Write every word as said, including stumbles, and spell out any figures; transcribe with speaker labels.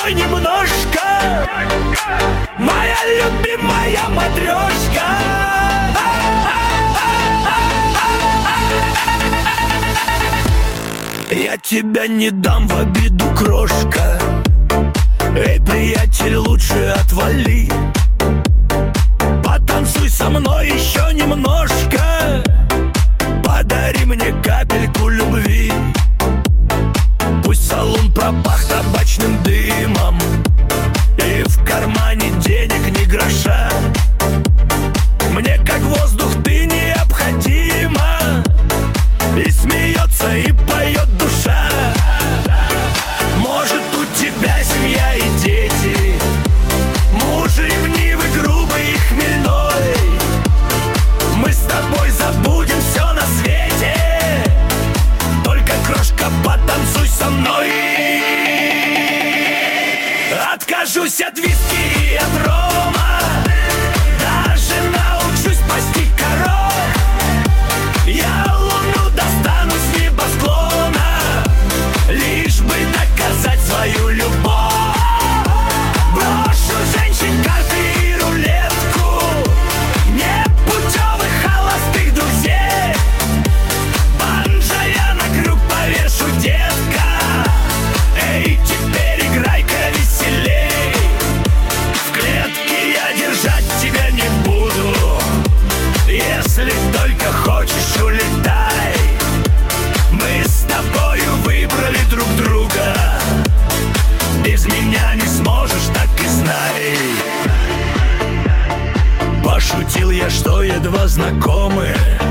Speaker 1: еще немножко, моя любимая матрешка. Я тебя не дам в обиду, крошка. Эй, приятель, лучше отвали. Потанцуй со мной еще немножко, подари мне капельку любви. Пусть салон пропах табачным дымом, и в кармане денег ни гроша. Мне как воздух ты необходима, и смеется, и поет душа. Может, у тебя семья и дети, муж ревнивый, грубый и хмельной. Мы с тобой забудем все на свете, только, крошка, потанцуй со мной. Откажусь от виски и от рома, даже научусь пасти коров. Я луну достану с небосклона, лишь бы доказать свою любовь. Брошу женщин карты и рулетку, непутевых холостых друзей. Банджо я на крюк повешу, детка. Эй, теперь играй-ка веселей. В клетке я держать тебя не буду, если только хочешь, улетай. Мы с тобою выбрали друг друга, без меня не сможешь, так и знай. Пошутил я, что едва знакомы,